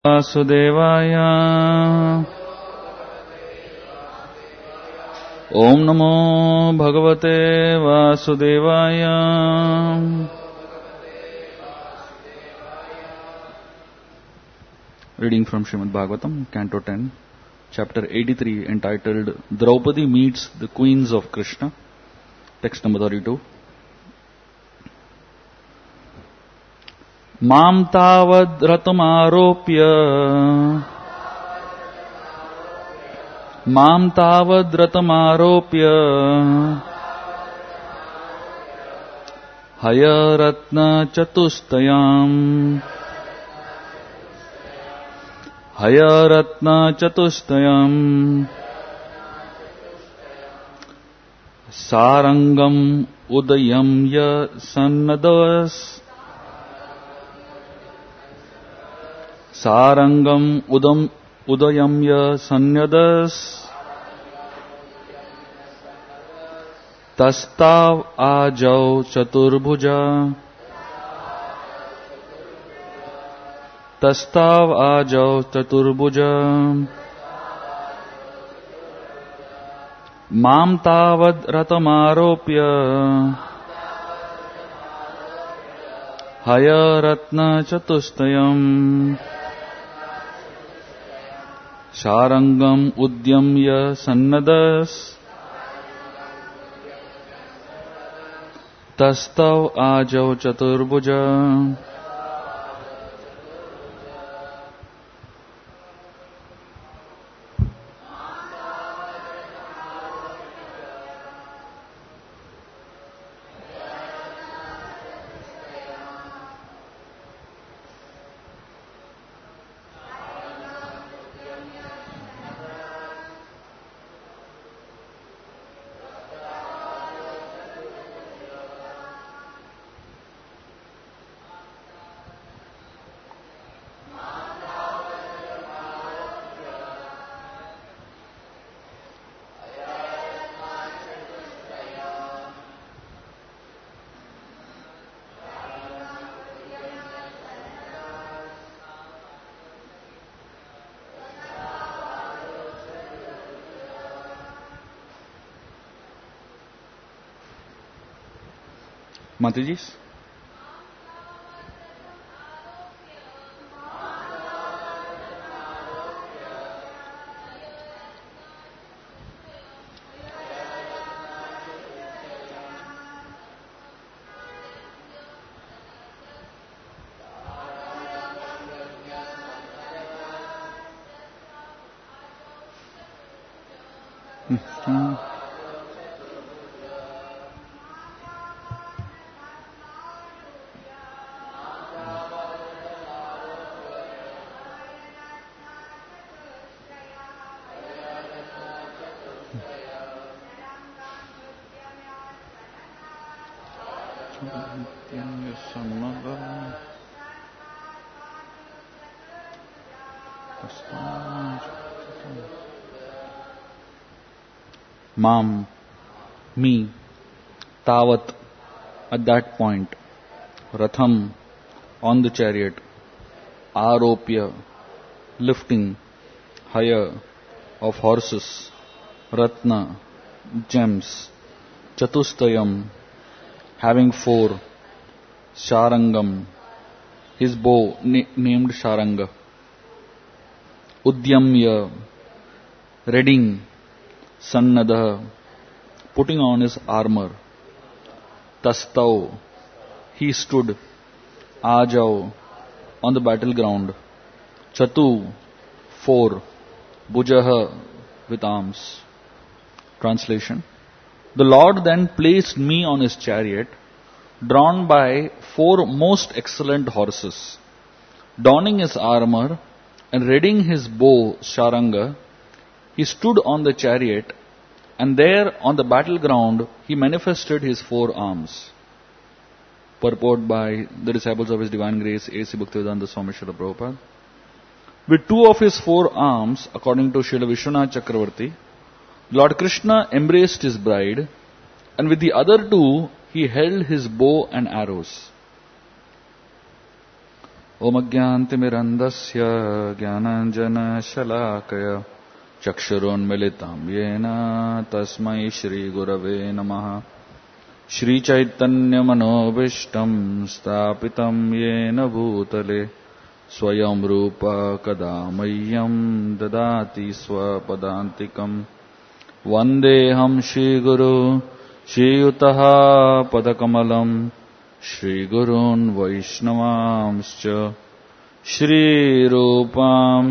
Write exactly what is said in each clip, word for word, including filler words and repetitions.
वासुदेवाय ओम नमो भगवते वासुदेवाय। Reading from Srimad Bhagavatam, Canto ten, Chapter eighty-three, entitled Draupadi Meets the Queens of Krishna. Text number thirty-two. Mam tavad ratamarupya Mam tavad ratamarupya Haya ratna chatustayam Haya ratna chatustayam Sarangam udayam ya sannadas Sarangam udam udayamya sanyadas Tastav ajau chaturbhuja Tastav ajau chaturbhuja Mam tavad ratamaropya Haya ratna chatustayam Sharangam udyamya sannadas Tastav ajau chaturbuja. Matajis? Hmm. Mam, me, Tavat, at that point, Ratham, on the chariot, Aropya, lifting, higher, of horses, Ratna, gems, Chatustayam, having four, Sharangam, his bow na- named Sharanga, Udyamya, reading, Sannadha, putting on his armor, Tastau, he stood, Ajau, on the battleground, Chatu, four, Bhujaha, with arms. Translation. The Lord then placed me on his chariot, drawn by four most excellent horses. Donning his armor and readying his bow, Sharanga, he stood on the chariot, and there on the battleground he manifested his four arms. Purport by the disciples of His Divine Grace, A C Bhaktivedanta Swami Srila Prabhupada. With two of his four arms, according to Srila Vishwanath Chakravarti, Lord Krishna embraced his bride, and with the other two he held his bow and arrows. Om Ajnantimirandasya Jnananjanashalakaya Chakshurunmilitam Yena Tasmai Shri Gurave Namaha. Shri Chaitanya Manobishtam Stapitam Yena Bhutale Swayam Rupa Kadamayyam Dadati Swapadantikam Vandeham Shri Guru Shri Yutaha Padakamalam Shri Gurun Vaishnavamscha Shri Rupam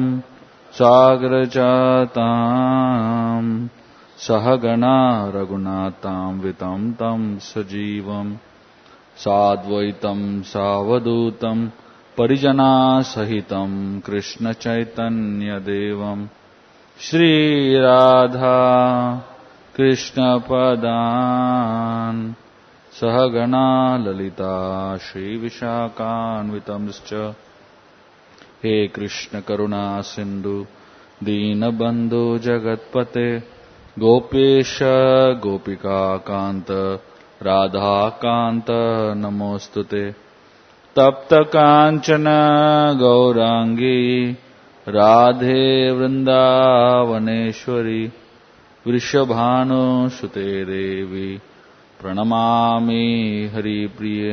Sagrajatam Sahagana Raghunatam Vitam Tam Sajivam Sadvaitam Savadutam Parijana Sahitam Krishna Chaitanya Devam Shri Radha Krishna Padan Sahagana Lalita Shri Vishakhanvitamscha He Krishna Karuna Sindhu Deenabandhu Jagatpate Gopesha Gopika Kanta Radha Kanta Namostute Tapta Kanchana Gaurangi Radhe Vrindavaneshwari Vrishabhanu Sute Devi Pranamami Hari Priye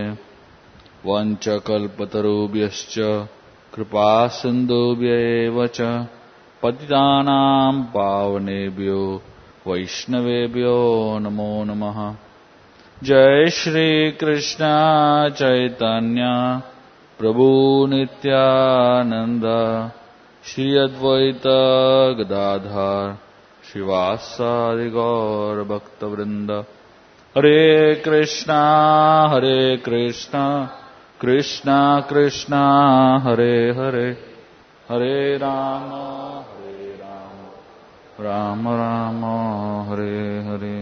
Vanchakalpatarubhyascha Kripa Sindhubhyevacha Patitanam Pavanebhyo Vaishnavebhyo Namo Namaha. Jai Shri Krishna Chaitanya Prabhu Nityananda Shri Advaita Gadadhar Shivasadi Gaur Bhakta Vrinda. Hare Krishna Hare Krishna Krishna Krishna Hare Hare Hare Rama Hare Rama Rama Rama Hare Hare.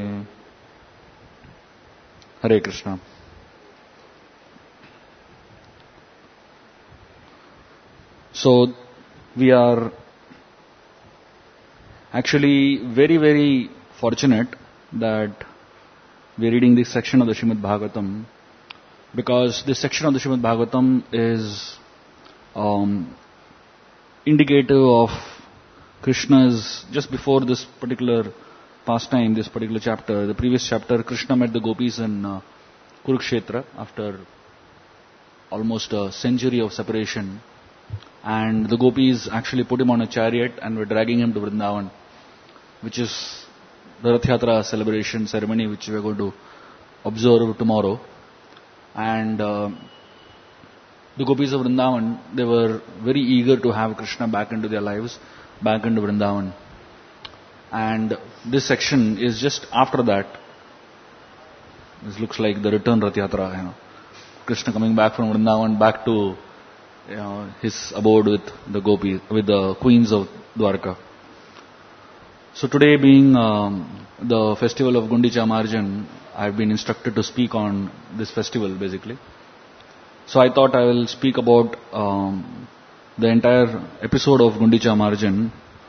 Hare Krishna. So we are actually very very fortunate that we are reading this section of the Srimad Bhagavatam, because this section of the Srimad Bhagavatam is um, indicative of Krishna's, just before this particular pastime, this particular chapter, the previous chapter, Krishna met the gopis in uh, Kurukshetra after almost a century of separation, and the gopis actually put him on a chariot and were dragging him to Vrindavan, which is the Rath Yatra celebration ceremony which we are going to observe tomorrow. And uh, the gopis of Vrindavan, they were very eager to have Krishna back into their lives, back into Vrindavan. And this section is just after that. This looks like the return Rath Yatra, you know. Krishna coming back from Vrindavan, back to you know, his abode with the gopis, with the queens of Dwarka. So today being um, the festival of Gundicha Marjan, I have been instructed to speak on this festival basically. So I thought I will speak about um, the entire episode of Gundicha Marjan.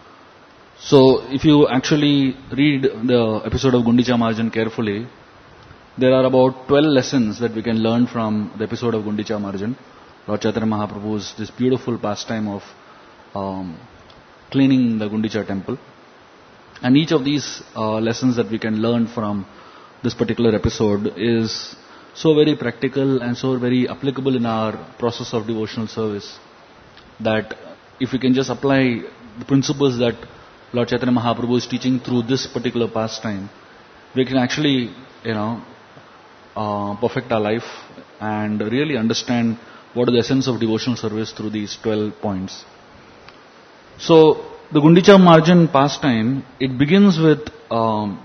So if you actually read the episode of Gundicha Marjan carefully, there are about twelve lessons that we can learn from the episode of Gundicha Marjan. Lord Chaitanya Mahaprabhu's this beautiful pastime of um, cleaning the Gundicha temple. And each of these uh, lessons that we can learn from this particular episode is so very practical and so very applicable in our process of devotional service, that if we can just apply the principles that Lord Chaitanya Mahaprabhu is teaching through this particular pastime, we can actually, you know, uh, perfect our life and really understand what is the essence of devotional service through these twelve points. So, the Gundicha Marjan pastime, it begins with um,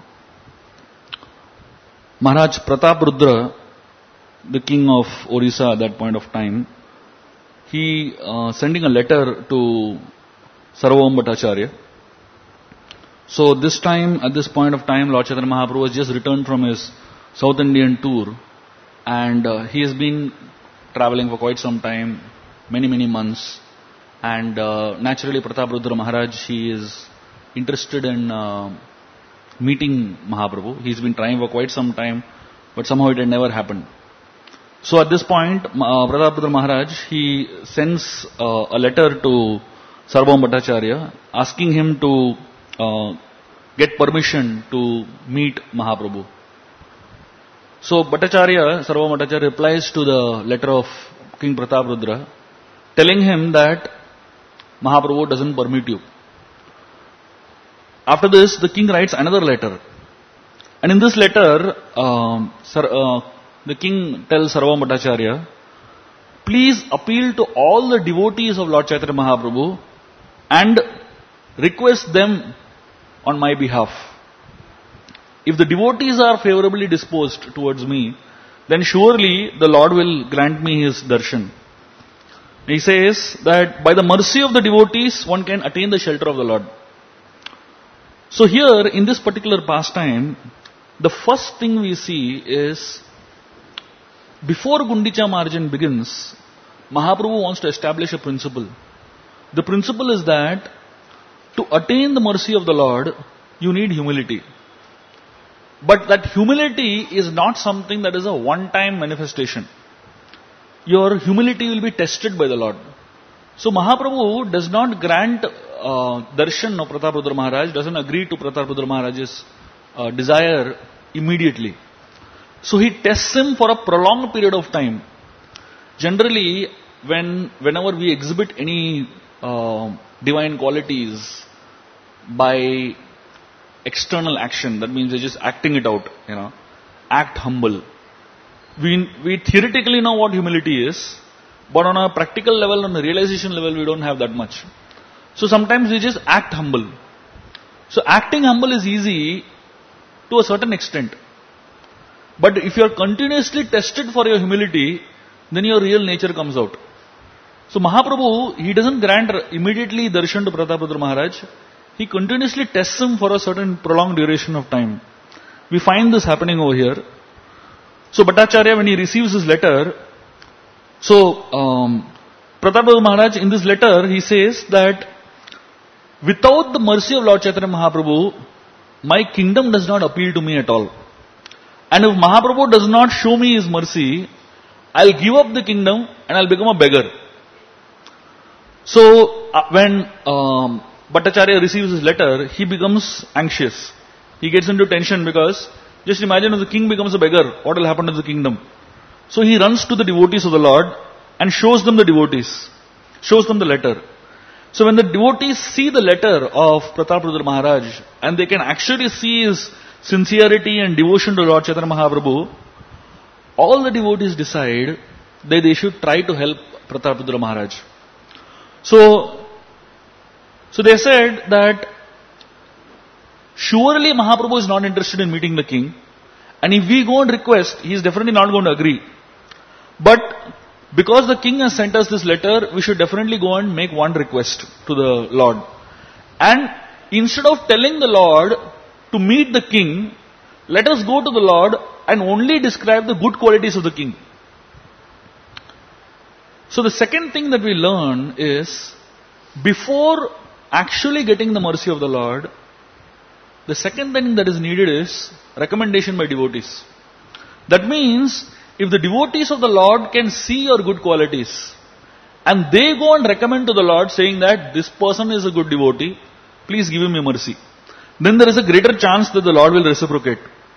Maharaj Prataprudra, the king of Orissa at that point of time. He uh, sending a letter to Sarvabhauma Bhattacharya. So this time, at this point of time, Lord Chaitanya Mahaprabhu has just returned from his South Indian tour, and uh, he has been traveling for quite some time, many many months. And uh, naturally Prataprudra Maharaj, he is interested in uh, meeting Mahaprabhu. He's been trying for quite some time, but somehow it had never happened. So at this point, uh, Prataparudra Maharaj, he sends uh, a letter to Sarvabhauma Bhattacharya asking him to uh, get permission to meet Mahaprabhu. So Bhattacharya, Sarvabhauma Bhattacharya replies to the letter of King Prataparudra, telling him that Mahaprabhu doesn't permit you. After this, the king writes another letter. And in this letter, um, sir, uh, the king tells Sarvabhauma Bhattacharya, please appeal to all the devotees of Lord Chaitanya Mahaprabhu and request them on my behalf. If the devotees are favorably disposed towards me, then surely the Lord will grant me his darshan. He says that by the mercy of the devotees, one can attain the shelter of the Lord. So here, in this particular pastime, the first thing we see is, before Gundicha margin begins, Mahaprabhu wants to establish a principle. The principle is that to attain the mercy of the Lord, you need humility. But that humility is not something that is a one-time manifestation. Your humility will be tested by the Lord. So Mahaprabhu does not grant uh, darshan of Prataparudra Maharaj, doesn't agree to Prataparudra Maharaj's uh, desire immediately. So he tests him for a prolonged period of time. Generally, when whenever we exhibit any uh, divine qualities by external action, that means we're just acting it out, you know, act humble. We, we theoretically know what humility is, but on a practical level, on a realization level, we don't have that much. So sometimes we just act humble. So acting humble is easy to a certain extent. But if you are continuously tested for your humility, then your real nature comes out. So Mahaprabhu, he doesn't grant immediately darshan to Prataparudra Maharaj. He continuously tests him for a certain prolonged duration of time. We find this happening over here. So Bhattacharya, when he receives his letter, so um, Prataparudra Maharaj, in this letter, he says that without the mercy of Lord Chaitanya Mahaprabhu, my kingdom does not appeal to me at all. And if Mahaprabhu does not show me his mercy, I'll give up the kingdom and I'll become a beggar. So uh, when um, Bhattacharya receives his letter, he becomes anxious. He gets into tension because just imagine if the king becomes a beggar, what will happen to the kingdom? So he runs to the devotees of the Lord and shows them the devotees, shows them the letter. So when the devotees see the letter of Prataparudra Maharaj and they can actually see his sincerity and devotion to Lord Chaitanya Mahaprabhu, all the devotees decide that they should try to help Prataparudra Maharaj. So, so they said that surely Mahaprabhu is not interested in meeting the king, and if we go and request, he is definitely not going to agree. But because the king has sent us this letter, we should definitely go and make one request to the Lord. And instead of telling the Lord to meet the king, let us go to the Lord and only describe the good qualities of the king. So the second thing that we learn is, before actually getting the mercy of the Lord, the second thing that is needed is recommendation by devotees. That means, if the devotees of the Lord can see your good qualities, and they go and recommend to the Lord saying that this person is a good devotee, please give him your mercy, then there is a greater chance that the Lord will reciprocate.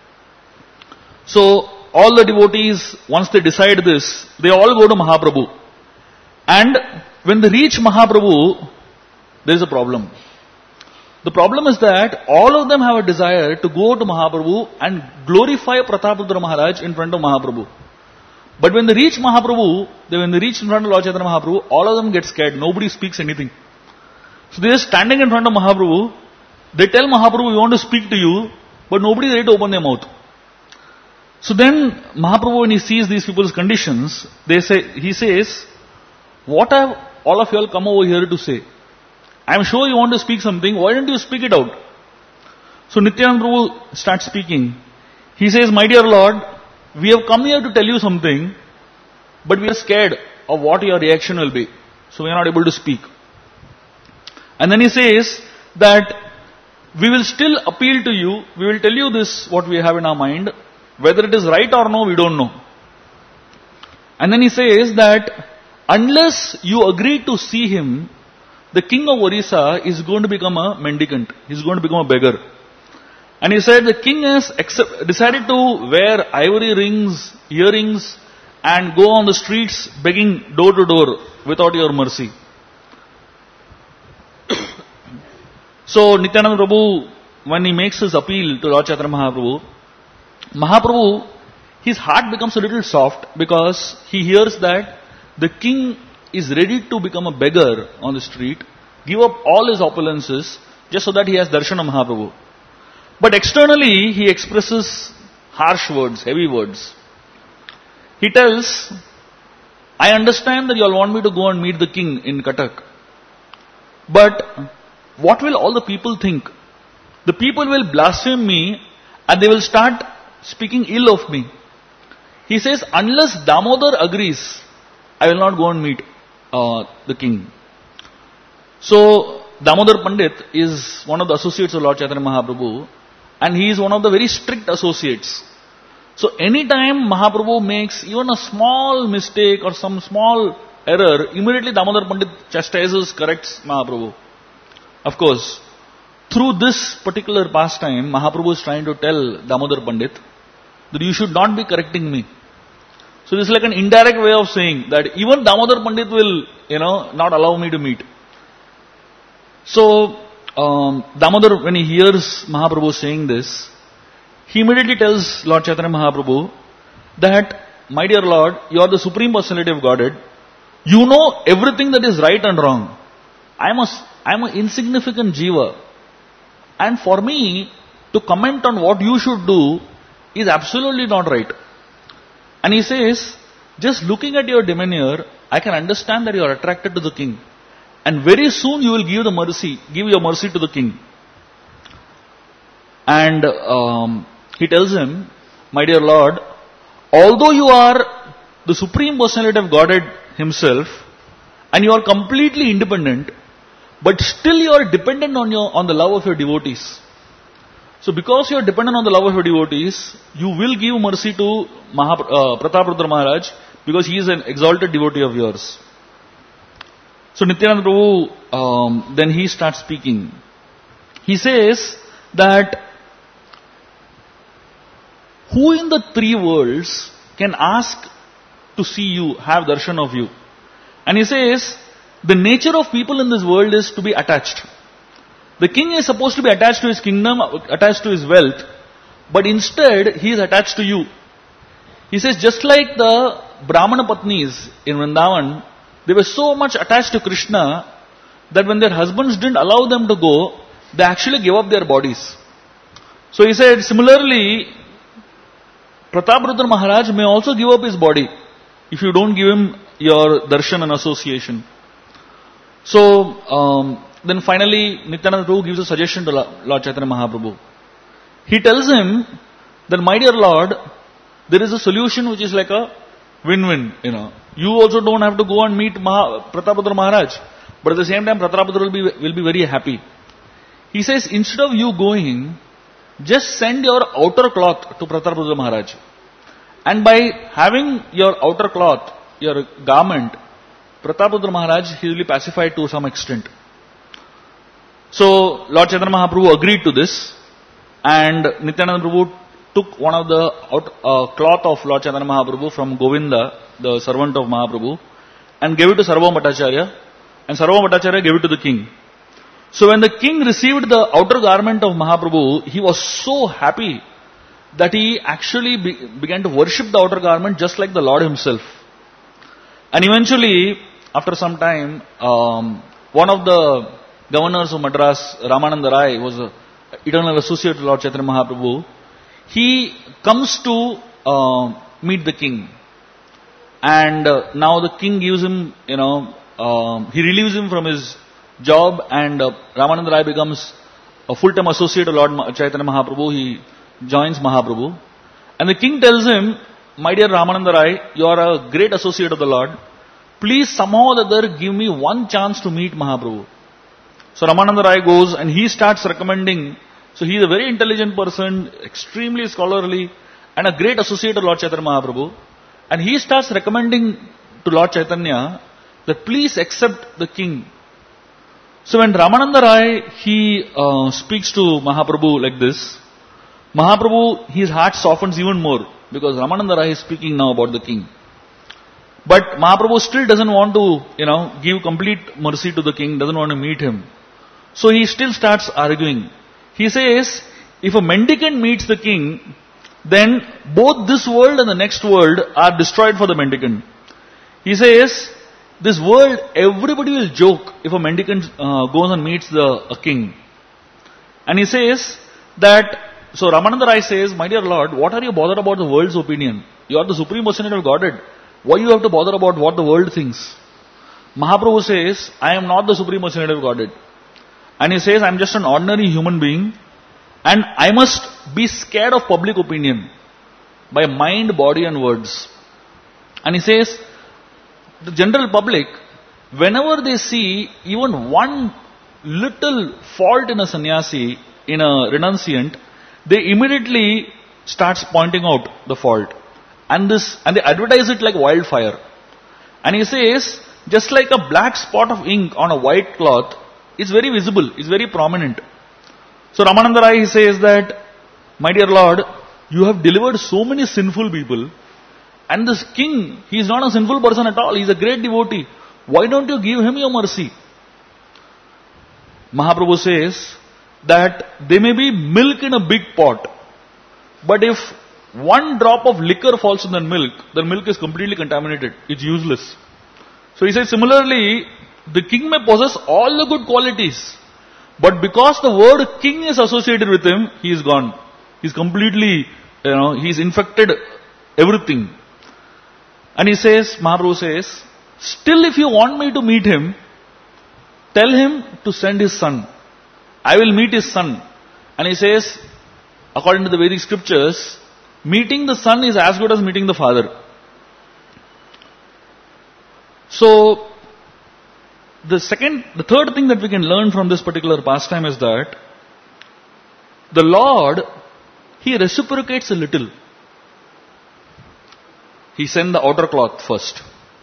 So, all the devotees, once they decide this, they all go to Mahaprabhu. And when they reach Mahaprabhu, there is a problem. The problem is that all of them have a desire to go to Mahaprabhu and glorify Prataparudra Maharaj in front of Mahaprabhu. But when they reach Mahaprabhu, they, when they reach in front of Lord Chaitanya Mahaprabhu, all of them get scared. Nobody speaks anything. So they are standing in front of Mahaprabhu. They tell Mahaprabhu, we want to speak to you, but nobody is ready to open their mouth. So then Mahaprabhu, when he sees these people's conditions, they say, he says, what have all of you all come over here to say? I am sure you want to speak something, why don't you speak it out? So Nityananda Prabhu starts speaking. He says, my dear Lord, we have come here to tell you something, but we are scared of what your reaction will be. So we are not able to speak. And then he says that we will still appeal to you, we will tell you this, what we have in our mind, whether it is right or no, we don't know. And then he says that unless you agree to see him, the king of Orissa is going to become a mendicant. He's going to become a beggar. And he said the king has accept, decided to wear ivory rings, earrings, and go on the streets begging door to door without your mercy. So Nityananda Prabhu, when he makes his appeal to Lord Chaitanya Mahaprabhu, Mahaprabhu, his heart becomes a little soft because he hears that the king is ready to become a beggar on the street, give up all his opulences just so that he has darshan of Mahaprabhu. But externally, he expresses harsh words, heavy words. He tells, I understand that you all want me to go and meet the king in Cuttack. But what will all the people think? The people will blaspheme me and they will start speaking ill of me. He says, unless Damodar agrees, I will not go and meet uh, the king. So, Damodar Pandit is one of the associates of Lord Chaitanya Mahaprabhu, and he is one of the very strict associates. So, anytime Mahaprabhu makes even a small mistake or some small error, immediately Damodar Pandit chastises, corrects Mahaprabhu. Of course, through this particular pastime, Mahaprabhu is trying to tell Damodar Pandit that you should not be correcting me. So this is like an indirect way of saying that even Damodar Pandit will, you know, not allow me to meet. So, um, Damodar, when he hears Mahaprabhu saying this, he immediately tells Lord Chaitanya Mahaprabhu that, my dear Lord, you are the Supreme Personality of Godhead. You know everything that is right and wrong. I am a, I am an insignificant jiva. And for me to comment on what you should do is absolutely not right. And he says, just looking at your demeanor, I can understand that you are attracted to the king. And very soon you will give the mercy, give your mercy to the king. And um, he tells him, my dear Lord, although you are the Supreme Personality of Godhead himself, and you are completely independent, but still you are dependent on your on the love of your devotees. So because you are dependent on the love of your devotees, you will give mercy to Maha, uh, Prataprudra Maharaj because he is an exalted devotee of yours. So Nityananda Prabhu, um, then he starts speaking. He says that who in the three worlds can ask to see you, have darshan of you? And he says, the nature of people in this world is to be attached. The king is supposed to be attached to his kingdom, attached to his wealth, but instead he is attached to you. He says, just like the Brahmana Patnis in Vrindavan, they were so much attached to Krishna that when their husbands didn't allow them to go, they actually gave up their bodies. So he said, similarly, Prataprudra Maharaj may also give up his body if you don't give him your darshan and association. So, um, then finally, Nityananda Prabhu gives a suggestion to Lord Chaitanya Mahaprabhu. He tells him that, my dear Lord, there is a solution which is like a win-win, you know. You also don't have to go and meet Maha, Prataprudra Maharaj, but at the same time, Prataprudra will be, will be very happy. He says, instead of you going, just send your outer cloth to Prataprudra Maharaj. And by having your outer cloth, your garment, Prataprudra Maharaj, he will be pacified to some extent. So, Lord Chaitanya Mahaprabhu agreed to this, and Nityananda Prabhu took one of the out, uh, cloth of Lord Chaitanya Mahaprabhu from Govinda, the servant of Mahaprabhu, and gave it to Sarvabhauma Bhattacharya, and Sarvabhauma Bhattacharya gave it to the king. So when the king received the outer garment of Mahaprabhu, he was so happy that he actually be, began to worship the outer garment just like the Lord himself. And eventually, after some time, um, one of the governors of Madras, Ramananda Rai, was an eternal associate of Lord Chaitanya Mahaprabhu. He comes to uh, meet the king. And uh, now the king gives him, you know, um, he relieves him from his job, and uh, Ramananda Rai becomes a full-time associate of Lord Chaitanya Mahaprabhu. He joins Mahaprabhu. And the king tells him, my dear Ramananda Rai, you are a great associate of the Lord. Please somehow or other give me one chance to meet Mahaprabhu. So Ramananda Rai goes and he starts recommending. So he is a very intelligent person, extremely scholarly, and a great associate of Lord Chaitanya Mahaprabhu. And he starts recommending to Lord Chaitanya that please accept the king. So when Ramananda Rai, he uh, speaks to Mahaprabhu like this, Mahaprabhu, his heart softens even more because Ramananda Rai is speaking now about the king. But Mahaprabhu still doesn't want to, you know, give complete mercy to the king, doesn't want to meet him. So he still starts arguing. He says, if a mendicant meets the king, then both this world and the next world are destroyed for the mendicant. He says, this world, everybody will joke if a mendicant uh, goes and meets the a king. And he says that, so Ramananda Rai says, my dear Lord, what are you bothered about the world's opinion? You are the supreme personality of Godhead. Why you have to bother about what the world thinks? Mahaprabhu says, I am not the supreme personality of Godhead. And he says, I am just an ordinary human being. And I must be scared of public opinion by mind, body and words. And he says, the general public, whenever they see even one little fault in a sannyasi, in a renunciant, they immediately starts pointing out the fault. And this, and they advertise it like wildfire. And he says, just like a black spot of ink on a white cloth, it's very visible, it's very prominent. So Ramananda Rai, he says that, my dear Lord, you have delivered so many sinful people, and this king, he is not a sinful person at all, he is a great devotee. Why don't you give him your mercy? Mahaprabhu says that there may be milk in a big pot, but if one drop of liquor falls in the milk, the milk is completely contaminated. It's useless. So he says, similarly, the king may possess all the good qualities, but because the word king is associated with him, he is gone. He's completely, you know, he's infected everything. And he says, Mahaprabhu says, still if you want me to meet him, tell him to send his son. I will meet his son. And he says, according to the Vedic scriptures, meeting the son is as good as meeting the father. So, the second, the third thing that we can learn from this particular pastime is that the Lord, He reciprocates a little. He sends the outer cloth first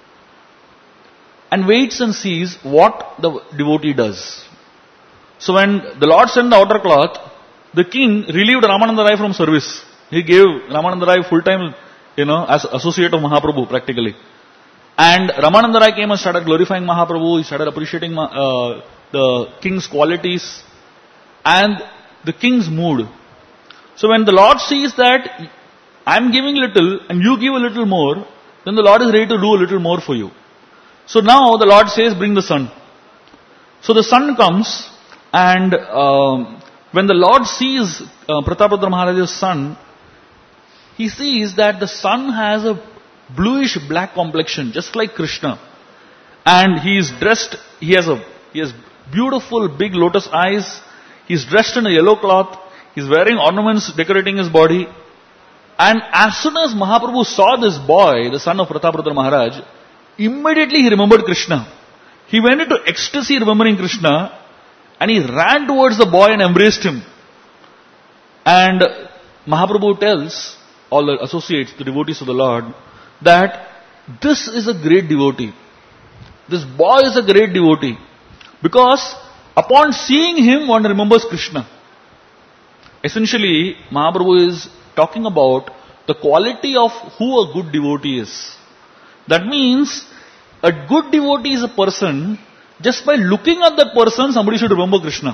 and waits and sees what the devotee does. So when the Lord sent the outer cloth, the king relieved Ramananda Rai from service. He gave Ramananda Rai full-time, you know, as associate of Mahaprabhu practically. And Ramananda Rai came and started glorifying Mahaprabhu. He started appreciating uh, the king's qualities and the king's mood. So when the Lord sees that I am giving little and you give a little more, then the Lord is ready to do a little more for you. So now the Lord says, bring the son. So the son comes, and um, when the Lord sees uh, Pratapadra Maharaj's son, he sees that the son has a bluish black complexion, just like Krishna. And he is dressed, he has a he has beautiful big lotus eyes, he is dressed in a yellow cloth, he is wearing ornaments decorating his body. And as soon as Mahaprabhu saw this boy, the son of Pratapadra Maharaj, immediately he remembered Krishna. He went into ecstasy remembering Krishna, and he ran towards the boy and embraced him. And Mahaprabhu tells all the associates, the devotees of the Lord, that this is a great devotee. This boy is a great devotee. Because upon seeing him, one remembers Krishna. Essentially, Mahaprabhu is talking about the quality of who a good devotee is. That means, a good devotee is a person, just by looking at that person, somebody should remember Krishna.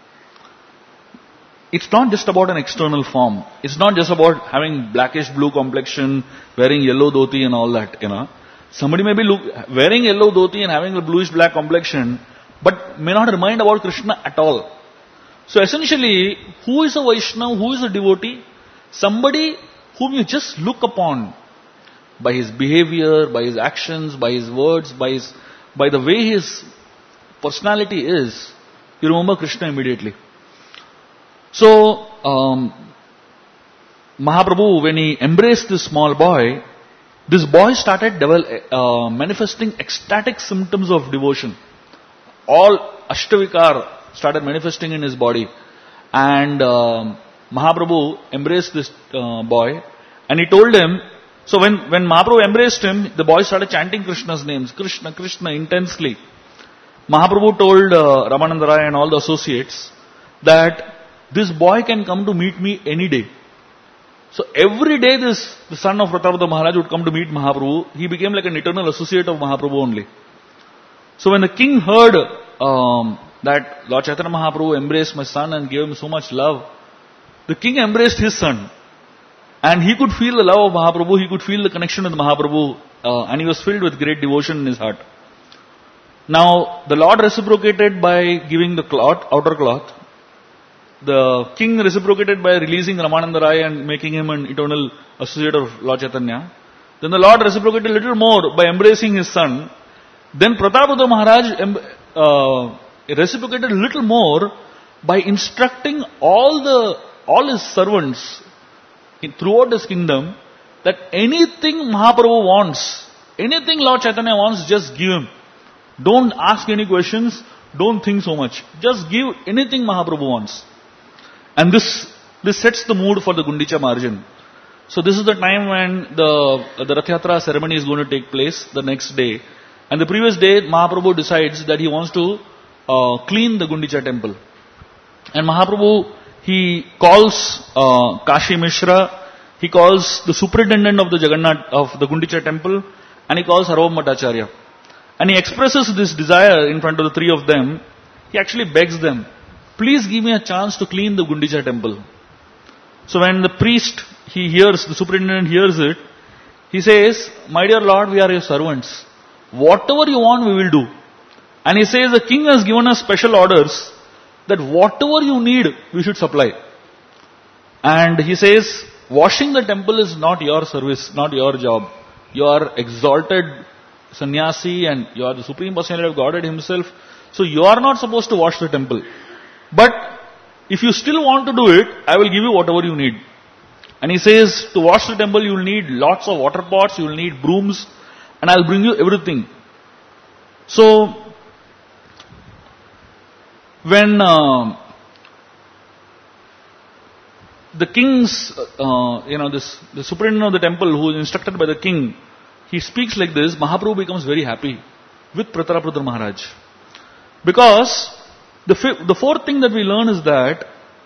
It's not just about an external form. It's not just about having blackish blue complexion, wearing yellow dhoti and all that, you know. Somebody may be look, wearing yellow dhoti and having a bluish black complexion, but may not remind about Krishna at all. So essentially, who is a Vaishnava, who is a devotee? Somebody whom you just look upon by his behavior, by his actions, by his words, by his, by the way his personality is, you remember Krishna immediately. So, um, Mahaprabhu, when he embraced this small boy, this boy started develop, uh, manifesting ecstatic symptoms of devotion. All Ashtavikar started manifesting in his body. And uh, Mahaprabhu embraced this uh, boy, and he told him So when, when Mahaprabhu embraced him, the boy started chanting Krishna's names, Krishna, Krishna, intensely. Mahaprabhu told uh, Ramananda Rai and all the associates that this boy can come to meet me any day. So every day this, the son of Prataprata Maharaj would come to meet Mahaprabhu. He became like an eternal associate of Mahaprabhu only. So when the king heard um, that Lord Chaitanya Mahaprabhu embraced my son and gave him so much love, the king embraced his son. And he could feel the love of Mahaprabhu, he could feel the connection with Mahaprabhu, uh, and he was filled with great devotion in his heart. Now, the Lord reciprocated by giving the cloth, outer cloth. The king reciprocated by releasing Ramananda Rai and making him an eternal associate of Lord Chaitanya. Then the Lord reciprocated a little more by embracing his son. Then Prataprata Maharaj uh, reciprocated a little more by instructing all the all his servants in, throughout his kingdom that anything Mahaprabhu wants, anything Lord Chaitanya wants, just give him. Don't ask any questions, don't think so much. Just give anything Mahaprabhu wants. And this this sets the mood for the Gundicha margin. So this is the time when the, the Rath Yatra ceremony is going to take place the next day. And the previous day, Mahaprabhu decides that he wants to uh, clean the Gundicha temple. And Mahaprabhu, he calls uh, Kashi Mishra, he calls the superintendent of the Jagannath, of the Gundicha temple, and he calls Sarvabhauma Bhattacharya. And he expresses this desire in front of the three of them. He actually begs them, please give me a chance to clean the Gundicha temple. So when the priest, he hears, the superintendent hears it, he says, my dear Lord, we are your servants. Whatever you want, we will do. And he says, the king has given us special orders that whatever you need, we should supply. And he says, washing the temple is not your service, not your job. You are exalted sannyasi and you are the Supreme Personality of Godhead himself. So you are not supposed to wash the temple. But if you still want to do it, I will give you whatever you need. And he says, to wash the temple, you will need lots of water pots, you will need brooms, and I will bring you everything. So, when uh, the king's, uh, you know, this the superintendent of the temple who is instructed by the king, he speaks like this, Mahaprabhu becomes very happy with Prataprata Maharaj. Because the, fifth, the fourth thing that we learn is that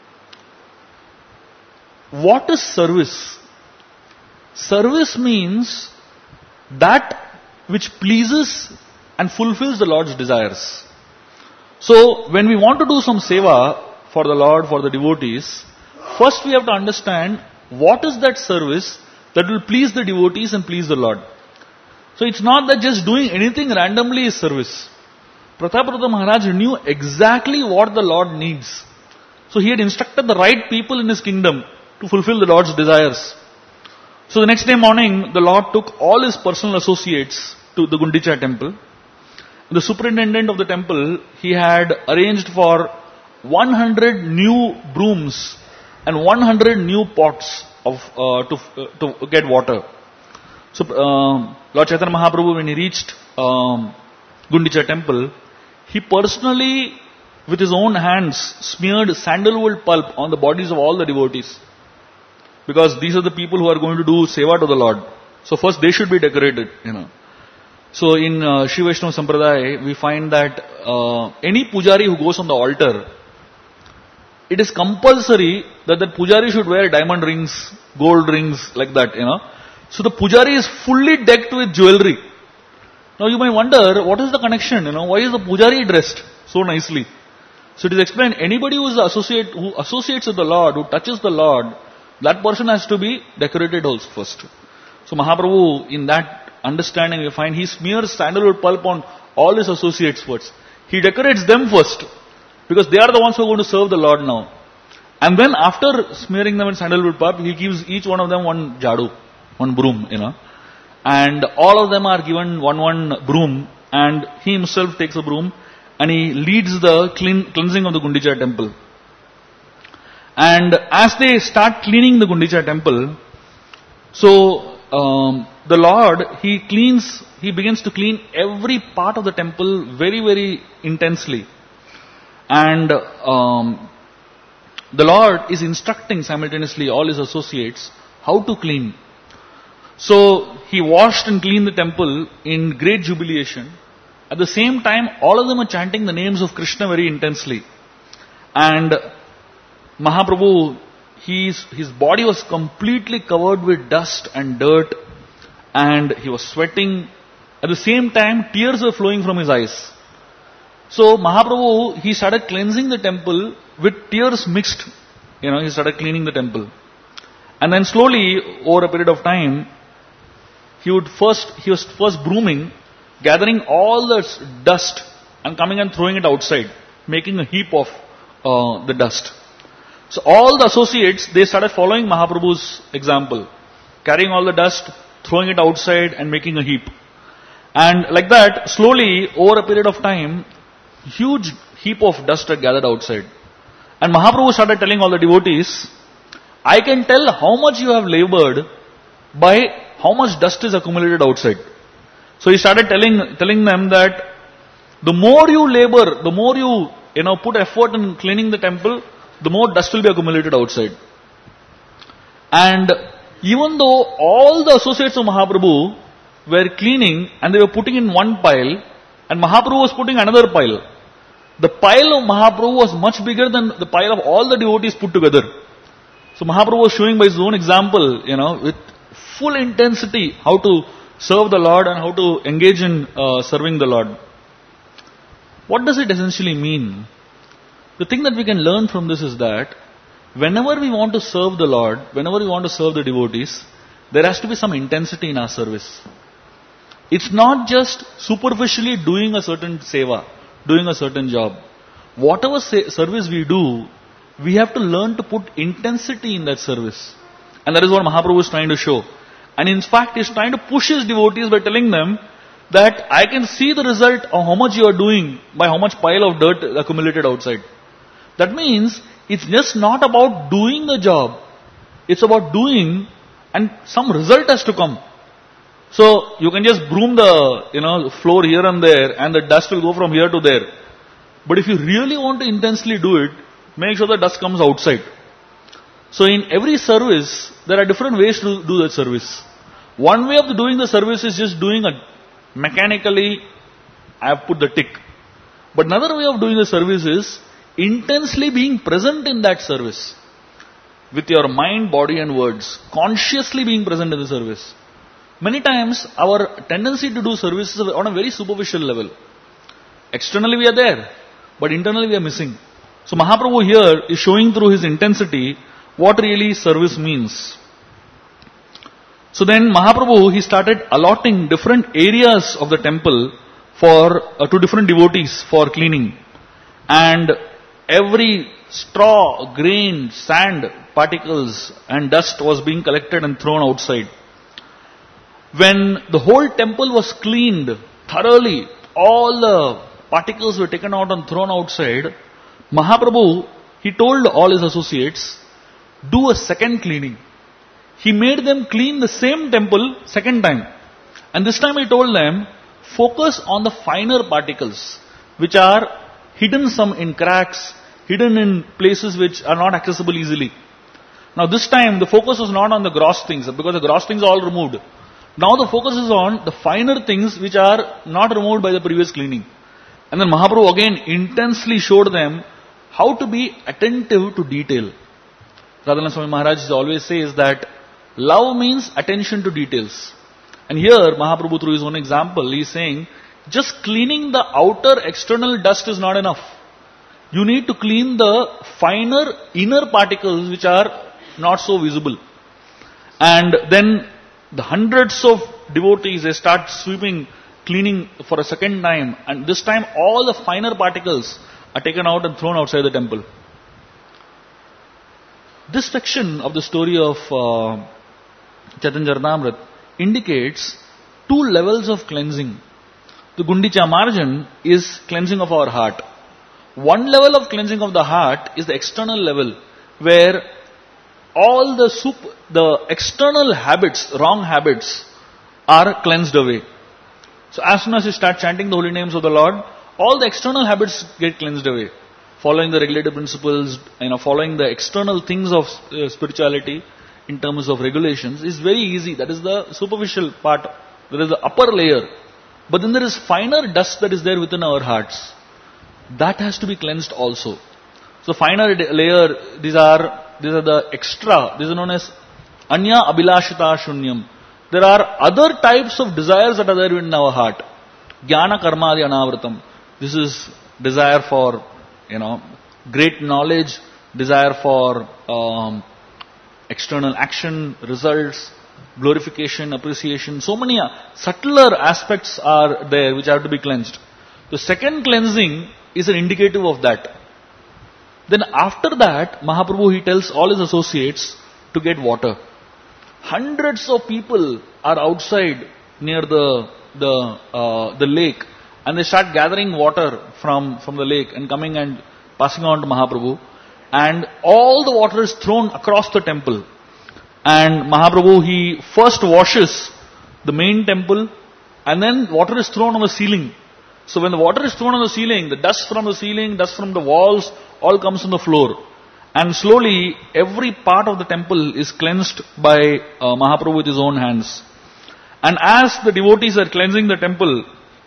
what is service? Service means that which pleases and fulfills the Lord's desires. So, when we want to do some seva for the Lord, for the devotees, first we have to understand what is that service that will please the devotees and please the Lord. So, it's not that just doing anything randomly is service. Prataprata Maharaj knew exactly what the Lord needs. So, he had instructed the right people in his kingdom to fulfill the Lord's desires. So, the next day morning, the Lord took all his personal associates to the Gundicha temple. The superintendent of the temple, he had arranged for one hundred new brooms and one hundred new pots of uh, to uh, to get water. So, uh, Lord Chaitanya Mahaprabhu, when he reached um, Gundicha temple, he personally, with his own hands, smeared sandalwood pulp on the bodies of all the devotees. Because these are the people who are going to do seva to the Lord. So first they should be decorated, you know. So in uh, Shri Vaishnava Sampradaya, we find that uh, any pujari who goes on the altar, it is compulsory that that pujari should wear diamond rings, gold rings, like that, you know. So the pujari is fully decked with jewelry. Now you may wonder, what is the connection, you know, why is the pujari dressed so nicely? So it is explained, anybody who is associate, who associates with the Lord, who touches the Lord, that person has to be decorated also first. So Mahaprabhu, in that understanding, we find he smears sandalwood pulp on all his associates first. He decorates them first, because they are the ones who are going to serve the Lord now. And then after smearing them in sandalwood pulp, he gives each one of them one jadu, one broom, you know. And all of them are given one one broom, and he himself takes a broom, and he leads the clean, cleansing of the Gundicha temple. And as they start cleaning the Gundicha temple, so um, the Lord, he cleans, he begins to clean every part of the temple very, very intensely. And um, the Lord is instructing simultaneously all his associates how to clean. So he washed and cleaned the temple in great jubilation. At the same time, all of them are chanting the names of Krishna very intensely. And Mahaprabhu, his, his body was completely covered with dust and dirt, and he was sweating. At the same time, tears were flowing from his eyes. So Mahaprabhu, he started cleansing the temple with tears mixed. You know, he started cleaning the temple. And then slowly, over a period of time, he would first, he was first brooming, gathering all the dust and coming and throwing it outside, making a heap of uh, the dust. So all the associates, they started following Mahaprabhu's example, carrying all the dust, throwing it outside and making a heap. And like that, slowly, over a period of time, huge heap of dust had gathered outside. And Mahaprabhu started telling all the devotees, I can tell how much you have labored by how much dust is accumulated outside. So he started telling telling them that the more you labor, the more you, you know, put effort in cleaning the temple, the more dust will be accumulated outside. And even though all the associates of Mahaprabhu were cleaning and they were putting in one pile, and Mahaprabhu was putting another pile, the pile of Mahaprabhu was much bigger than the pile of all the devotees put together. So Mahaprabhu was showing by his own example, you know, with full intensity how to serve the Lord and how to engage in uh, serving the Lord. What does it essentially mean? The thing that we can learn from this is that whenever we want to serve the Lord, whenever we want to serve the devotees, there has to be some intensity in our service. It's not just superficially doing a certain seva, doing a certain job. Whatever sa- service we do, we have to learn to put intensity in that service. And that is what Mahaprabhu is trying to show. And in fact, he is trying to push his devotees by telling them that I can see the result of how much you are doing by how much pile of dirt accumulated outside. That means it's just not about doing the job. It's about doing and some result has to come. So you can just broom the, you know, floor here and there and the dust will go from here to there. But if you really want to intensely do it, make sure the dust comes outside. So in every service, there are different ways to do that service. One way of doing the service is just doing it mechanically, I have put the tick. But another way of doing the service is intensely being present in that service. With your mind, body and words. Consciously being present in the service. Many times, our tendency to do service is on a very superficial level. Externally we are there, but internally we are missing. So Mahaprabhu here is showing through his intensity what really service means. So then Mahaprabhu, he started allotting different areas of the temple for uh, to different devotees for cleaning. And every straw, grain, sand, particles and dust was being collected and thrown outside. When the whole temple was cleaned thoroughly, all the particles were taken out and thrown outside, Mahaprabhu, he told all his associates, do a second cleaning. He made them clean the same temple second time. And this time he told them, focus on the finer particles, which are hidden some in cracks, hidden in places which are not accessible easily. Now this time the focus was not on the gross things, because the gross things are all removed. Now the focus is on the finer things which are not removed by the previous cleaning. And then Mahaprabhu again intensely showed them how to be attentive to detail. Radhanath Swami Maharaj always says that love means attention to details. And here Mahaprabhu, through his own example, he is saying, just cleaning the outer external dust is not enough. You need to clean the finer inner particles which are not so visible. And then the hundreds of devotees, they start sweeping, cleaning for a second time. And this time all the finer particles are taken out and thrown outside the temple. This section of the story of uh, Chaitanya Charitamrita indicates two levels of cleansing. The Gundicha margin is cleansing of our heart. One level of cleansing of the heart is the external level, where all the sup, the external habits, wrong habits, are cleansed away. So as soon as you start chanting the holy names of the Lord, all the external habits get cleansed away. Following the regulative principles, you know, following the external things of uh, spirituality, in terms of regulations is very easy. That is the superficial part. There is the upper layer. But then there is finer dust that is there within our hearts. That has to be cleansed also. So finer layer, these are, these are the extra, these are known as Anya Abhilashita Shunyam. There are other types of desires that are there in our heart. Jnana Karmadi Anavratam. This is desire for, you know, great knowledge, desire for um, external action, results, glorification, appreciation. So many uh, subtler aspects are there which have to be cleansed. The second cleansing is an indicative of that. Then after that, Mahaprabhu, he tells all his associates to get water. Hundreds of people are outside near the the uh, the lake, and they start gathering water from, from the lake and coming and passing on to Mahaprabhu. And all the water is thrown across the temple. And Mahaprabhu, he first washes the main temple, and then water is thrown on the ceiling. So when the water is thrown on the ceiling, the dust from the ceiling, dust from the walls, all comes on the floor. And slowly, every part of the temple is cleansed by uh, Mahaprabhu with his own hands. And as the devotees are cleansing the temple,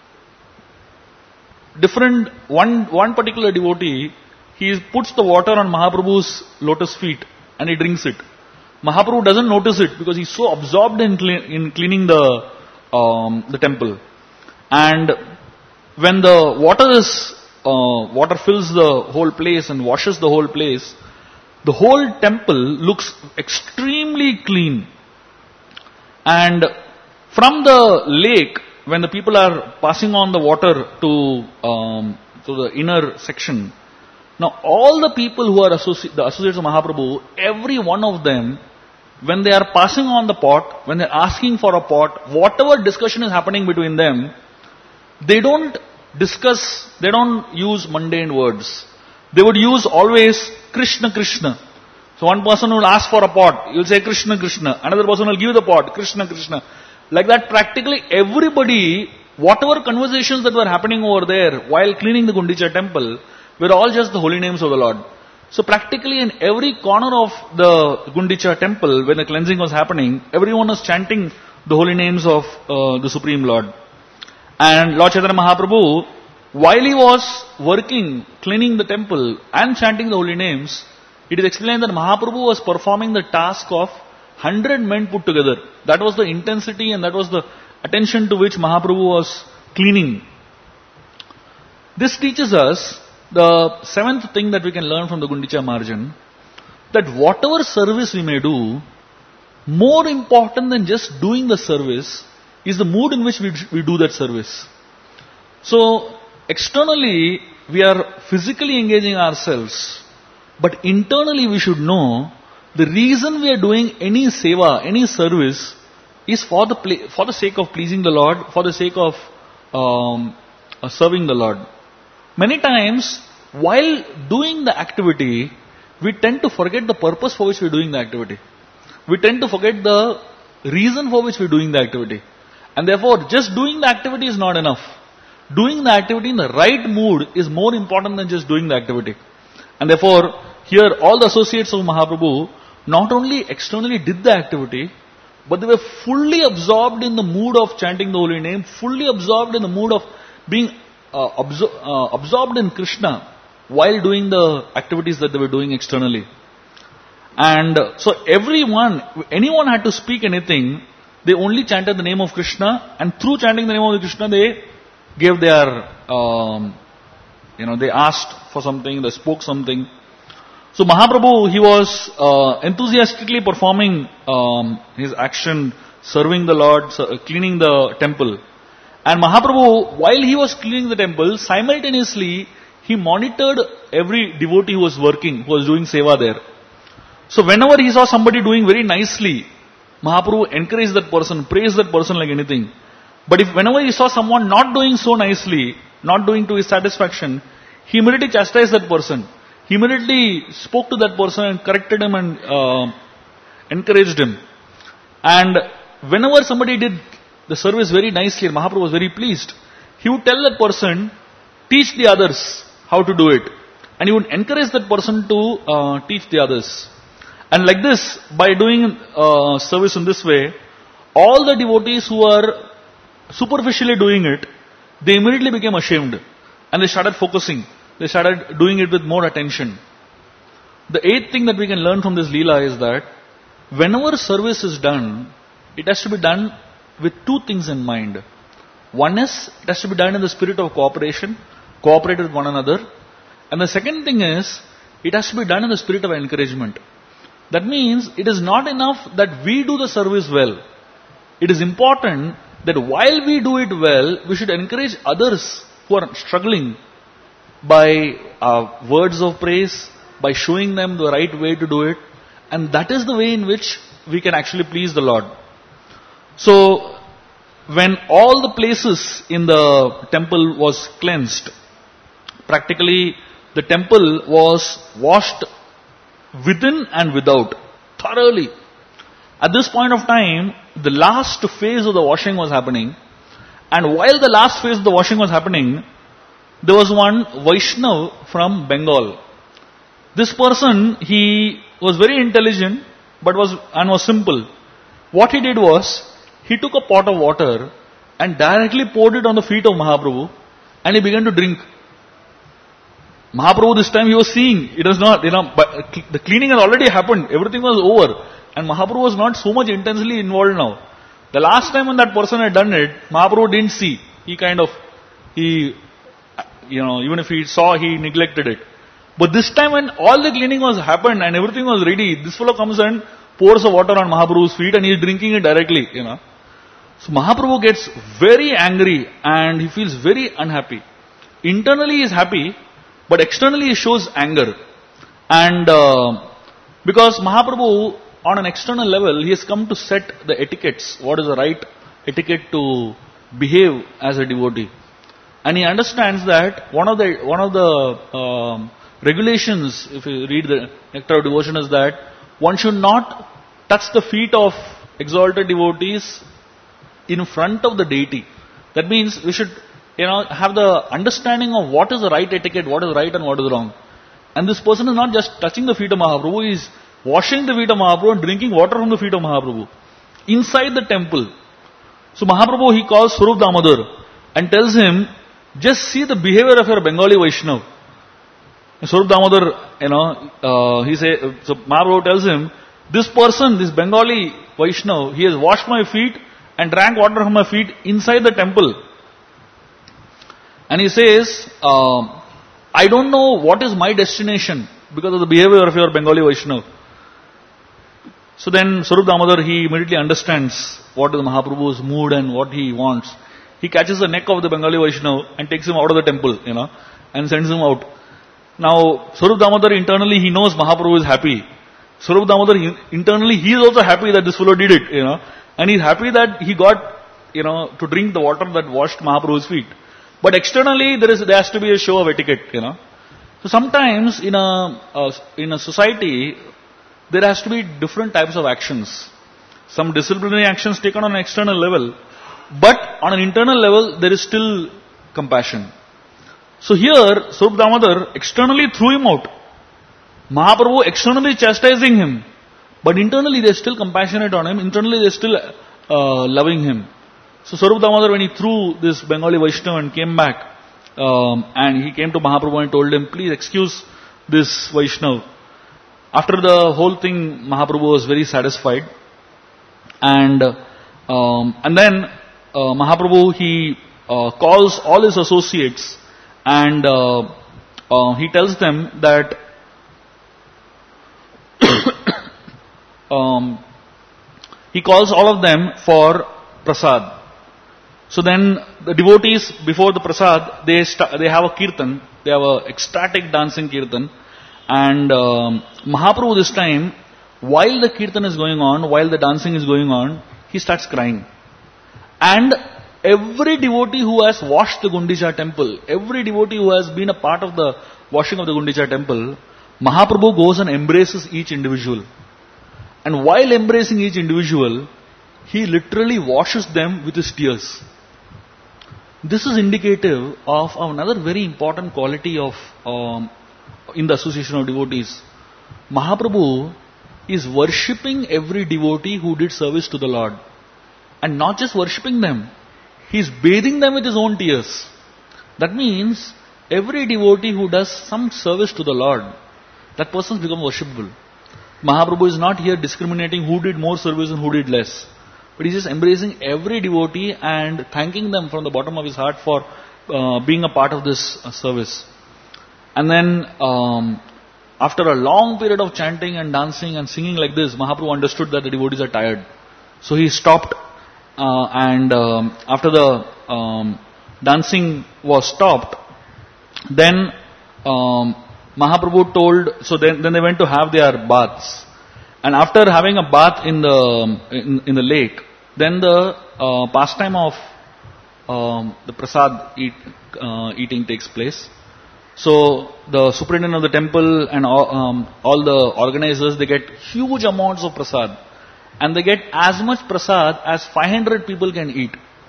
different, one, one particular devotee, he puts the water on Mahaprabhu's lotus feet and he drinks it. Mahaprabhu doesn't notice it because he's so absorbed in, clean, in cleaning the, um, the temple. And when the water is, uh, water fills the whole place and washes the whole place, the whole temple looks extremely clean. And from the lake, when the people are passing on the water to, um, to the inner section, now all the people who are associ- the associates of Mahaprabhu, every one of them, when they are passing on the pot, when they are asking for a pot, whatever discussion is happening between them, they don't discuss, they don't use mundane words. They would use always Krishna, Krishna. So one person will ask for a pot, he will say Krishna, Krishna. Another person will give the pot, Krishna, Krishna. Like that, practically everybody, whatever conversations that were happening over there while cleaning the Gundicha temple, were all just the holy names of the Lord. So practically in every corner of the Gundicha temple, when the cleansing was happening, everyone was chanting the holy names of uh, the Supreme Lord. And Lord Chaitanya Mahaprabhu, while he was working, cleaning the temple and chanting the holy names, it is explained that Mahaprabhu was performing the task of hundred men put together. That was the intensity and that was the attention to which Mahaprabhu was cleaning. This teaches us the seventh thing that we can learn from the Gundicha margin, that whatever service we may do, more important than just doing the service is the mood in which we, we do that service. So, externally, we are physically engaging ourselves, but internally we should know the reason we are doing any seva, any service, is for the pla- for the sake of pleasing the Lord, for the sake of um, uh, serving the Lord. Many times, while doing the activity, we tend to forget the purpose for which we are doing the activity. We tend to forget the reason for which we are doing the activity. And therefore, just doing the activity is not enough. Doing the activity in the right mood is more important than just doing the activity. And therefore, here all the associates of Mahaprabhu not only externally did the activity, but they were fully absorbed in the mood of chanting the holy name, fully absorbed in the mood of being uh, absor- uh, absorbed in Krishna while doing the activities that they were doing externally. And uh, so everyone, anyone had to speak anything, they only chanted the name of Krishna, and through chanting the name of Krishna, they gave their, um, you know, they asked for something, they spoke something. So Mahaprabhu, he was uh, enthusiastically performing um, his action, serving the Lord, uh, cleaning the temple. And Mahaprabhu, while he was cleaning the temple, simultaneously, he monitored every devotee who was working, who was doing seva there. So whenever he saw somebody doing very nicely, Mahaprabhu encouraged that person, praised that person like anything. But if whenever he saw someone not doing so nicely, not doing to his satisfaction, he immediately chastised that person. He immediately spoke to that person and corrected him and uh, encouraged him. And whenever somebody did the service very nicely, and Mahaprabhu was very pleased, he would tell that person, teach the others how to do it. And he would encourage that person to uh, teach the others. And like this, by doing uh, service in this way, all the devotees who are superficially doing it, they immediately became ashamed. And they started focusing. They started doing it with more attention. The eighth thing that we can learn from this Leela is that whenever service is done, it has to be done with two things in mind. One is, it has to be done in the spirit of cooperation, cooperate with one another. And the second thing is, it has to be done in the spirit of encouragement. That means, it is not enough that we do the service well. It is important that while we do it well, we should encourage others who are struggling by uh, words of praise, by showing them the right way to do it. And that is the way in which we can actually please the Lord. So, when all the places in the temple was cleansed, practically the temple was washed within and without, thoroughly. At this point of time, the last phase of the washing was happening. And while the last phase of the washing was happening, there was one Vaishnav from Bengal. This person, he was very intelligent, but was, and was simple. What he did was, he took a pot of water and directly poured it on the feet of Mahaprabhu, and he began to drink. Mahaprabhu this time he was seeing, it was not, you know, but the cleaning had already happened, everything was over, and Mahaprabhu was not so much intensely involved now. The last time when that person had done it, Mahaprabhu didn't see. He kind of, he, you know, even if he saw, he neglected it. But this time when all the cleaning was happened and everything was ready, this fellow comes and pours the water on Mahaprabhu's feet and he is drinking it directly, you know. So Mahaprabhu gets very angry and he feels very unhappy. Internally he is happy, but externally he shows anger. And uh, because Mahaprabhu, on an external level, he has come to set the etiquettes, what is the right etiquette to behave as a devotee. And he understands that one of the one of the um, regulations, if you read the Nectar of Devotion, is that one should not touch the feet of exalted devotees in front of the deity. That means we should, you know, have the understanding of what is the right etiquette, what is right and what is wrong. And this person is not just touching the feet of Mahaprabhu, he is washing the feet of Mahaprabhu and drinking water from the feet of Mahaprabhu inside the temple. So Mahaprabhu, he calls Swarup Damodar and tells him, just see the behavior of your Bengali Vaishnav. Swarup Damodar, you know, uh, he say, so Mahaprabhu tells him, this person, this Bengali Vaishnav, he has washed my feet and drank water from my feet inside the temple. And he says, uh, I don't know what is my destination because of the behavior of your Bengali Vaishnav. So then Swarup Damodar, he immediately understands what is Mahaprabhu's mood and what he wants. He catches the neck of the Bengali Vaishnav and takes him out of the temple, you know, and sends him out. Now, Swarup Damodar internally, he knows Mahaprabhu is happy. Swarup Damodar, he, internally, he is also happy that this fellow did it, you know. And he's happy that he got, you know, to drink the water that washed Mahaprabhu's feet. But externally, there is there has to be a show of etiquette, you know. So sometimes in a uh, in a society, there has to be different types of actions. Some disciplinary actions taken on an external level, but on an internal level, there is still compassion. So here, Swarup Damodar externally threw him out. Mahaprabhu externally chastising him, but internally they are still compassionate on him, internally they are still uh, loving him. So Swarup Damodar, when he threw this Bengali Vaishnava and came back, um, and he came to Mahaprabhu and told him, please excuse this Vaishnava. After the whole thing, Mahaprabhu was very satisfied. And um, and then uh, Mahaprabhu, he uh, calls all his associates and uh, uh, he tells them that um, he calls all of them for prasad. So then the devotees before the prasad, they st- they have a kirtan, they have a ecstatic dancing kirtan. And um, Mahaprabhu this time, while the kirtan is going on, while the dancing is going on, he starts crying. And every devotee who has washed the Gundicha temple, every devotee who has been a part of the washing of the Gundicha temple, Mahaprabhu goes and embraces each individual. And while embracing each individual, he literally washes them with his tears. This is indicative of another very important quality of um, in the association of devotees. Mahaprabhu, is worshipping every devotee who did service to the Lord. And not just worshipping them, he is bathing them with his own tears. That means every devotee who does some service to the Lord, that person becomes worshipable. Mahaprabhu is not here discriminating who did more service and who did less. But he is just embracing every devotee and thanking them from the bottom of his heart for uh, being a part of this uh, service. And then, um, after a long period of chanting and dancing and singing like this, Mahaprabhu understood that the devotees are tired. So he stopped, uh, and um, after the um, dancing was stopped, then um, Mahaprabhu told, so then, then they went to have their baths. And after having a bath in the in, in the lake, then the uh, pastime of um, the prasad eat, uh, eating takes place. So the superintendent of the temple and all, um, all the organizers, they get huge amounts of prasad. And they get as much prasad as five hundred people can eat.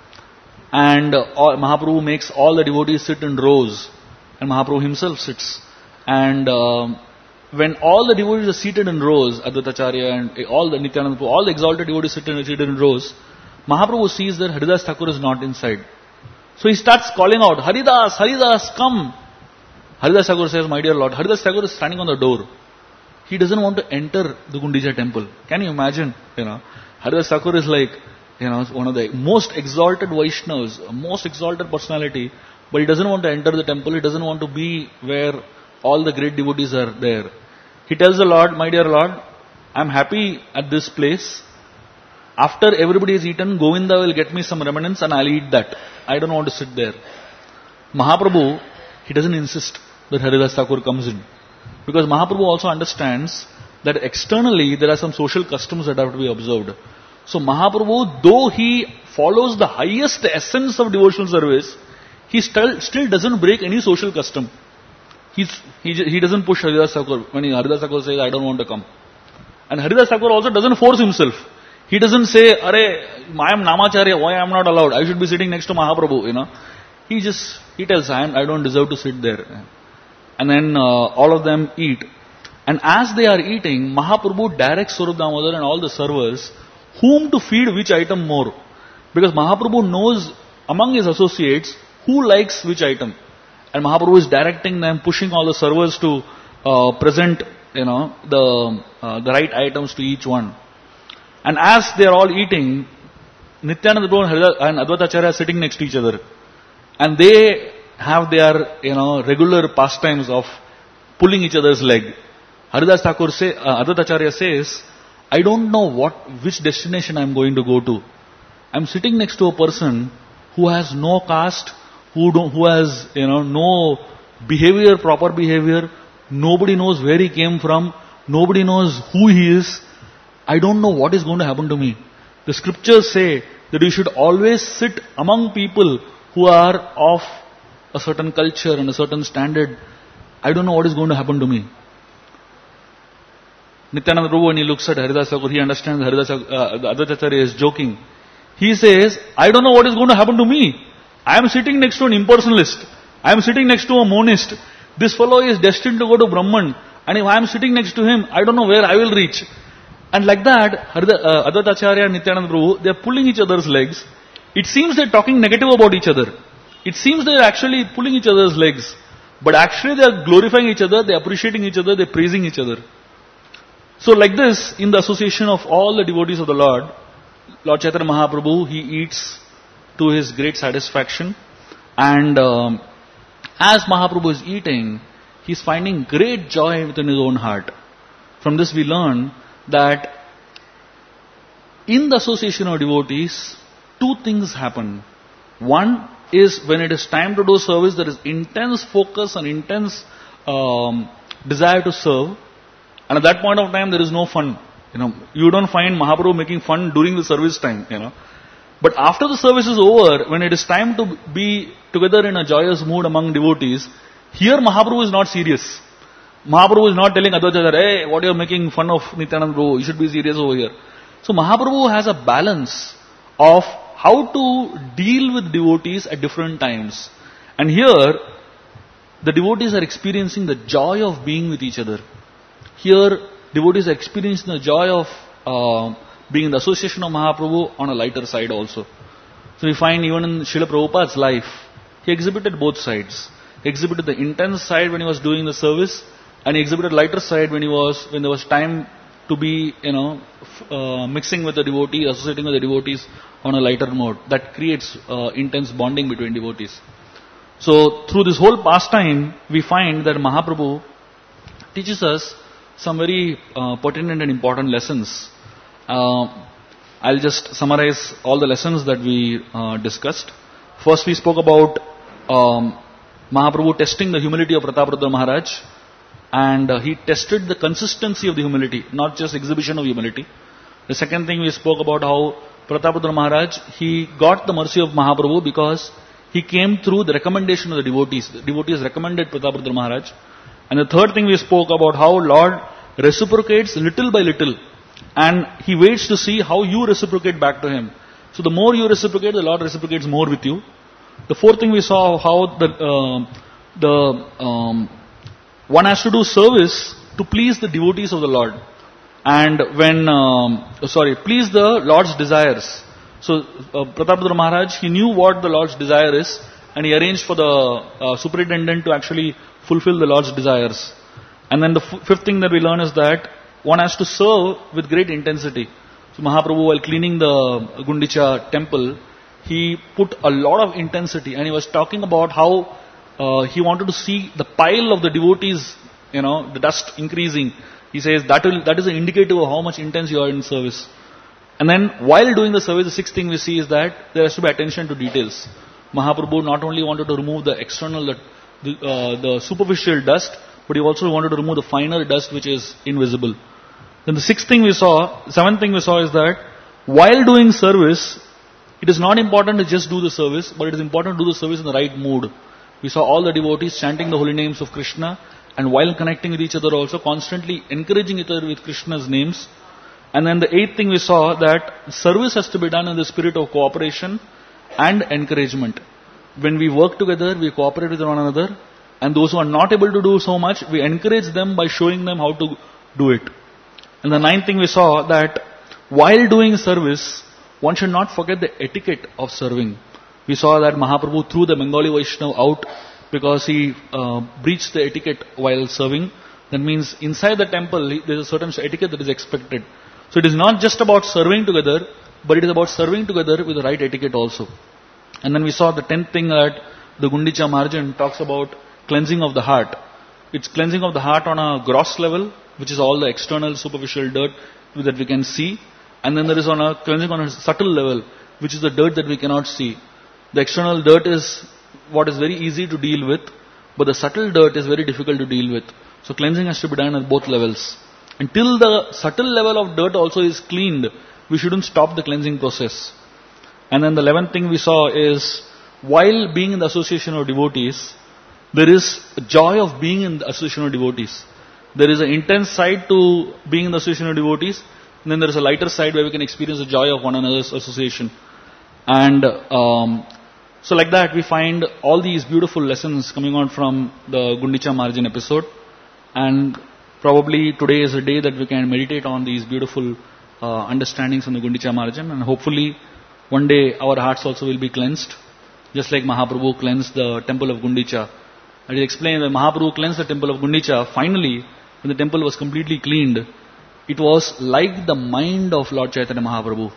And uh, all, Mahaprabhu makes all the devotees sit in rows. And Mahaprabhu himself sits. And uh, when all the devotees are seated in rows, Advaitacharya and all the Nityananda, all the exalted devotees seated, seated in rows, Mahaprabhu sees that Haridas Thakur is not inside. So he starts calling out, Haridas, Haridas, come. Haridas Thakur says, my dear Lord, Haridas Thakur is standing on the door. He doesn't want to enter the Gundicha temple. Can you imagine? You know, Haridas Thakur is like, you know, one of the most exalted Vaishnavas, most exalted personality, but he doesn't want to enter the temple. He doesn't want to be where all the great devotees are there. He tells the Lord, my dear Lord, I'm happy at this place. After everybody is eaten, Govinda will get me some remnants and I'll eat that. I don't want to sit there. Mahaprabhu, he doesn't insist that Haridas Thakur comes in. Because Mahaprabhu also understands that externally there are some social customs that have to be observed. So Mahaprabhu, though he follows the highest essence of devotional service, he still, still doesn't break any social custom. He's, he, he doesn't push Haridas Thakur. When he, Haridas Thakur says, I don't want to come. And Haridas Thakur also doesn't force himself. He doesn't say, Are, I am Namacharya, why I am not allowed? I should be sitting next to Mahaprabhu, you know. He just, he tells, I, am, I don't deserve to sit there. And then uh, all of them eat. And as they are eating, Mahaprabhu directs Swarup Damodar and all the servers whom to feed which item more. Because Mahaprabhu knows among his associates who likes which item. And Mahaprabhu is directing them, pushing all the servers to uh, present, you know, the uh, the right items to each one. And as they are all eating, Nityananda Prabhu and Advaitacharya are sitting next to each other. And they have their, you know, regular pastimes of pulling each other's leg. Haridas Thakur say, uh, Advaitacharya says, I don't know what, which destination I am going to go to. I am sitting next to a person who has no caste, who don't, who has, you know, no behavior, proper behavior. Nobody knows where he came from. Nobody knows who he is. I don't know what is going to happen to me. The scriptures say that you should always sit among people who are of a certain culture and a certain standard. I don't know what is going to happen to me. Nityananda Prabhu, when he looks at Haridas Thakur, he understands Haridas uh, Advaitacharya is joking. He says, I don't know what is going to happen to me. I am sitting next to an impersonalist. I am sitting next to a monist. This fellow is destined to go to Brahman. And if I am sitting next to him, I don't know where I will reach. And like that, uh, Advaitacharya and Nityananda Prabhu, they are pulling each other's legs. It seems they are talking negative about each other. It seems they are actually pulling each other's legs. But actually they are glorifying each other, they are appreciating each other, they are praising each other. So like this, in the association of all the devotees of the Lord, Lord Chaitanya Mahaprabhu, he eats to his great satisfaction. And um, as Mahaprabhu is eating, he is finding great joy within his own heart. From this we learn that in the association of devotees, two things happen. One is when it is time to do service, there is intense focus and intense um, desire to serve. And at that point of time, there is no fun. You know, you don't find Mahaprabhu making fun during the service time, you know. But after the service is over, when it is time to be together in a joyous mood among devotees, here Mahaprabhu is not serious. Mahaprabhu is not telling Advaitacharya, hey, what you are making fun of Nityananda Prabhu, you should be serious over here. So Mahaprabhu has a balance of how to deal with devotees at different times. And here, the devotees are experiencing the joy of being with each other. Here, devotees experiencing the joy of uh, being in the association of Mahaprabhu on a lighter side also. So we find even in Srila Prabhupada's life, he exhibited both sides. He exhibited the intense side when he was doing the service, and he exhibited lighter side when he was when there was time to be, you know, f- uh, mixing with the devotees, associating with the devotees on a lighter mode. That creates uh, intense bonding between devotees. So through this whole pastime, we find that Mahaprabhu teaches us some very uh, pertinent and important lessons. Uh, I'll just summarize all the lessons that we uh, discussed. First, we spoke about um, Mahaprabhu testing the humility of Prataparudra Maharaj, and uh, he tested the consistency of the humility, not just exhibition of humility. The second thing, we spoke about how Prataparudra Maharaj, he got the mercy of Mahaprabhu because he came through the recommendation of the devotees. The devotees recommended Prataparudra Maharaj. And the third thing, we spoke about how Lord reciprocates little by little, and he waits to see how you reciprocate back to him. So the more you reciprocate, the Lord reciprocates more with you. The fourth thing, we saw how the uh, the um, one has to do service to please the devotees of the Lord, and when um, sorry, please the Lord's desires. So uh, Prataparudra Maharaj, he knew what the Lord's desire is, and he arranged for the uh, superintendent to actually fulfill the Lord's desires. And then the f- fifth thing that we learn is that one has to serve with great intensity. So Mahaprabhu, while cleaning the Gundicha temple, he put a lot of intensity, and he was talking about how uh, he wanted to see the pile of the devotees, you know, the dust increasing. He says that will, that is an indicator of how much intense you are in service. And then while doing the service, the sixth thing we see is that there has to be attention to details. Mahaprabhu not only wanted to remove the external, the, the, uh, the superficial dust, but he also wanted to remove the finer dust which is invisible. Then the sixth thing we saw, seventh thing we saw is that while doing service, it is not important to just do the service, but it is important to do the service in the right mood. We saw all the devotees chanting the holy names of Krishna, and while connecting with each other also constantly encouraging each other with Krishna's names. And then the eighth thing we saw, that service has to be done in the spirit of cooperation and encouragement. When we work together, we cooperate with one another, and those who are not able to do so much, we encourage them by showing them how to do it. And the ninth thing we saw, that while doing service, one should not forget the etiquette of serving. We saw that Mahaprabhu threw the Bengali Vaishnava out because he uh, breached the etiquette while serving. That means inside the temple, there is a certain etiquette that is expected. So it is not just about serving together, but it is about serving together with the right etiquette also. And then we saw the tenth thing, that the Gundicha margin talks about cleansing of the heart. It's cleansing of the heart on a gross level, which is all the external superficial dirt that we can see. And then there is on a cleansing on a subtle level, which is the dirt that we cannot see. The external dirt is what is very easy to deal with, but the subtle dirt is very difficult to deal with. So cleansing has to be done at both levels. Until the subtle level of dirt also is cleaned, we shouldn't stop the cleansing process. And then the eleventh thing we saw is, while being in the association of devotees, there is a joy of being in the association of devotees. There is an intense side to being in the association of devotees, and then there is a lighter side where we can experience the joy of one another's association. And um, so like that, we find all these beautiful lessons coming on from the Gundicha Margin episode. And probably today is a day that we can meditate on these beautiful uh, understandings on the Gundicha Margin, and hopefully one day our hearts also will be cleansed, just like Mahaprabhu cleansed the temple of Gundicha. And he explained that Mahaprabhu cleansed the temple of Gundicha. Finally, when the temple was completely cleaned, it was like the mind of Lord Chaitanya Mahaprabhu,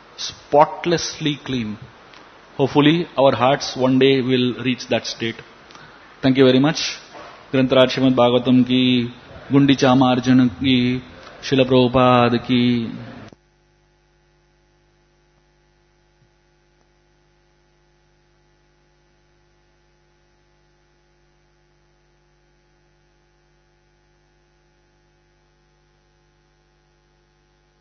spotlessly clean. Hopefully our hearts one day will reach that state. Thank you very much. Grantaraj Srimad Bhagavatam ki, Gundicha Marjan ki, Srila Prabhupada ki.